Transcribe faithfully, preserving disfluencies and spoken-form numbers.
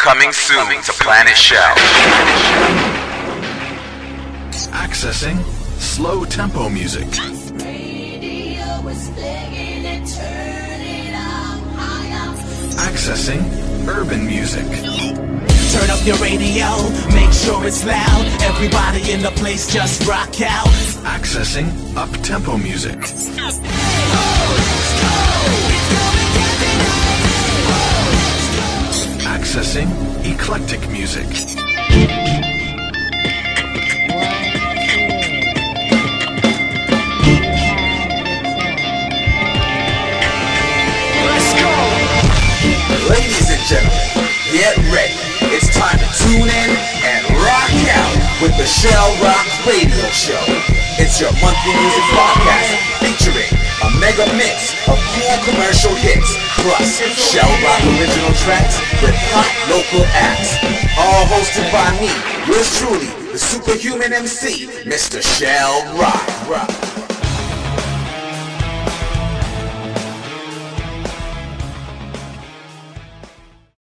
Coming soon to Planet Shell. Accessing slow tempo music. Accessing urban music. Turn up your radio, make sure it's loud. Everybody in the place just rock out. Accessing up-tempo music. Accessing eclectic music. Ladies and gentlemen, get ready. It's time to tune in and rock out with the Shell Rock Radio Show. It's your monthly music podcast featuring a mega mix of cool commercial hits, plus Shell Rock original tracks with hot local acts. All hosted by me, yours truly, the superhuman M C, Mister Shell Rock.